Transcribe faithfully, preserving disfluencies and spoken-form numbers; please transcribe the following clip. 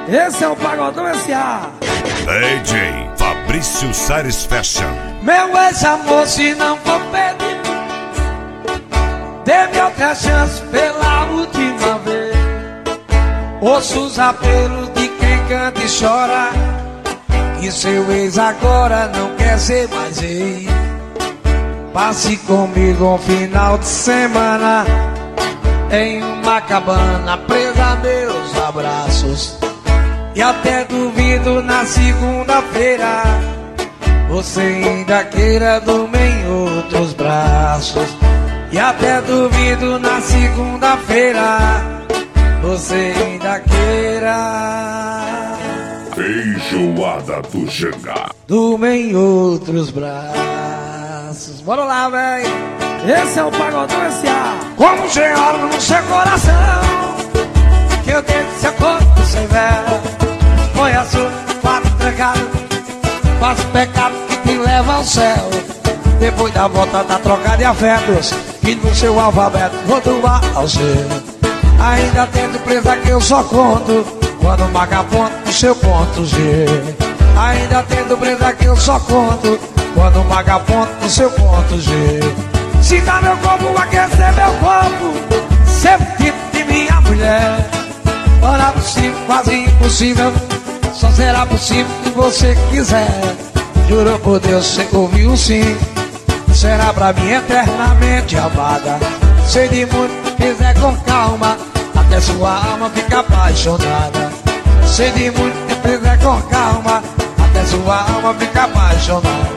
Esse é o Pagodão S A. D J Fabrício Sares Fashion. Meu ex-amor, se não for pedir, dê-me outra chance pela última vez. Ouço os apelos de quem canta e chora, que seu ex agora não quer ser mais ex. Passe comigo um final de semana em uma cabana, presa a meus abraços. E até duvido na segunda-feira você ainda queira dormir em outros braços. E até duvido na segunda-feira você ainda queira Feijoada do Xangá. dormir em outros braços. Bora lá, véi. Esse é o Pagodão S A. Como senhora no seu coração, que eu tenho seu corpo sem véu. Põe a sua quatro trancada, faço pecado que te leva ao céu. Depois da volta da troca de afetos, que no seu alfabeto vou doar ao seu. Ainda tento presa que eu só conto quando marca ponto no seu ponto G. Ainda tento presa que eu só conto quando marca ponto no seu ponto G. Se dá meu corpo, aquecer meu corpo, ser tipo de minha mulher. Ora possível, quase impossível, só será possível se você quiser. Juro por Deus, você ouviu sim, será pra mim eternamente amada. Sei de muito, quiser com calma, até sua alma fica apaixonada. Sei de muito, quiser com calma, até sua alma fica apaixonada.